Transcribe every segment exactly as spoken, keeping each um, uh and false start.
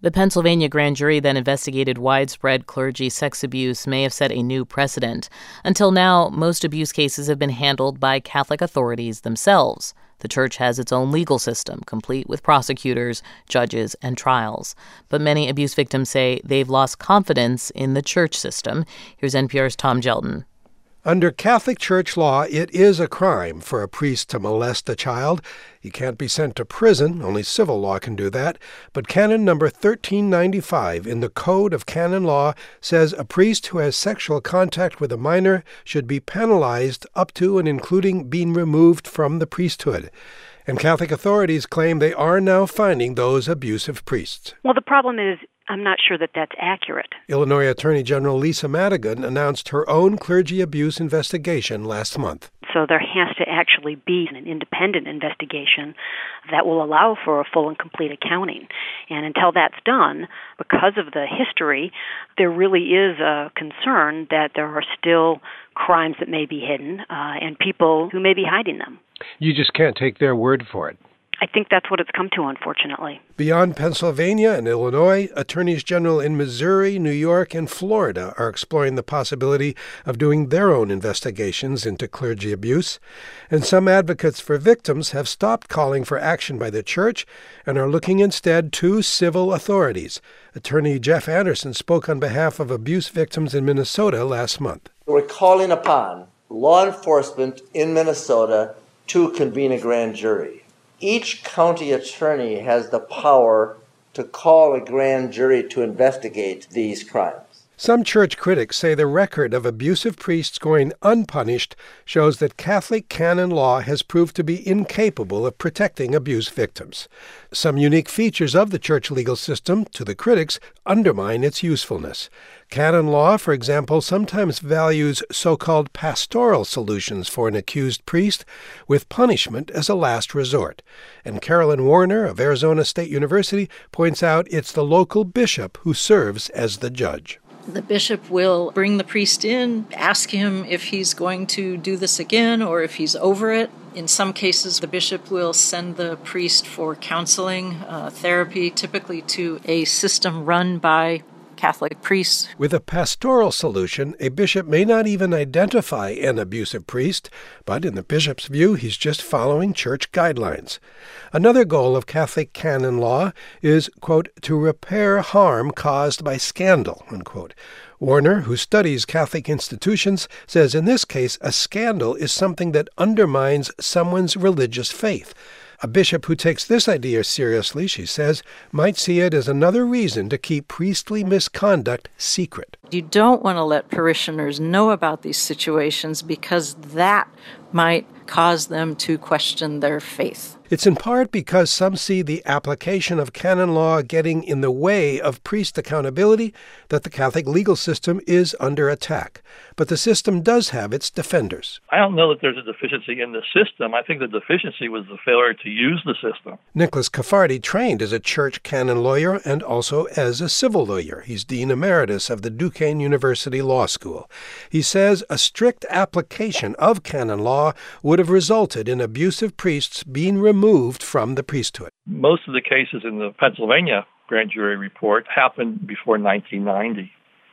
The Pennsylvania grand jury that investigated widespread clergy sex abuse may have set a new precedent. Until now, most abuse cases have been handled by Catholic authorities themselves. The church has its own legal system, complete with prosecutors, judges, and trials. But many abuse victims say they've lost confidence in the church system. Here's N P R's Tom Gelton. Under Catholic Church law, it is a crime for a priest to molest a child. He can't be sent to prison. Only civil law can do that. But canon number thirteen ninety-five in the Code of Canon Law says a priest who has sexual contact with a minor should be penalized up to and including being removed from the priesthood. And Catholic authorities claim they are now finding those abusive priests. Well, the problem is I'm not sure that that's accurate. Illinois Attorney General Lisa Madigan announced her own clergy abuse investigation last month. So there has to actually be an independent investigation that will allow for a full and complete accounting. And until that's done, because of the history, there really is a concern that there are still crimes that may be hidden uh, and people who may be hiding them. You just can't take their word for it. I think that's what it's come to, unfortunately. Beyond Pennsylvania and Illinois, attorneys general in Missouri, New York, and Florida are exploring the possibility of doing their own investigations into clergy abuse. And some advocates for victims have stopped calling for action by the church and are looking instead to civil authorities. Attorney Jeff Anderson spoke on behalf of abuse victims in Minnesota last month. We're calling upon law enforcement in Minnesota to convene a grand jury. Each county attorney has the power to call a grand jury to investigate these crimes. Some church critics say the record of abusive priests going unpunished shows that Catholic canon law has proved to be incapable of protecting abuse victims. Some unique features of the church legal system, to the critics, undermine its usefulness. Canon law, for example, sometimes values so-called pastoral solutions for an accused priest, with punishment as a last resort. And Carolyn Warner of Arizona State University points out it's the local bishop who serves as the judge. The bishop will bring the priest in, ask him if he's going to do this again or if he's over it. In some cases, the bishop will send the priest for counseling, uh, therapy, typically to a system run by Catholic priests. With a pastoral solution, a bishop may not even identify an abusive priest, but in the bishop's view, he's just following church guidelines. Another goal of Catholic canon law is, quote, to repair harm caused by scandal, unquote. Warner, who studies Catholic institutions, says in this case, a scandal is something that undermines someone's religious faith. A bishop who takes this idea seriously, she says, might see it as another reason to keep priestly misconduct secret. You don't want to let parishioners know about these situations because that might cause them to question their faith. It's in part because some see the application of canon law getting in the way of priest accountability that the Catholic legal system is under attack. But the system does have its defenders. I don't know that there's a deficiency in the system. I think the deficiency was the failure to use the system. Nicholas Caffardi trained as a church canon lawyer and also as a civil lawyer. He's Dean Emeritus of the Duquesne University Law School. He says a strict application of canon law would have resulted in abusive priests being removed from the priesthood. Most of the cases in the Pennsylvania grand jury report happened before nineteen ninety.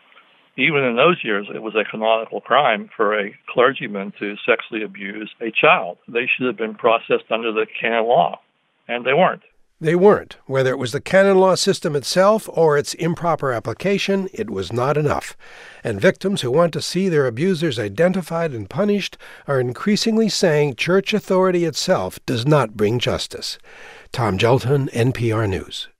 Even in those years, it was a canonical crime for a clergyman to sexually abuse a child. They should have been processed under the canon law, and they weren't. They weren't. Whether it was the canon law system itself or its improper application, it was not enough. And victims who want to see their abusers identified and punished are increasingly saying church authority itself does not bring justice. Tom Gelton, N P R News.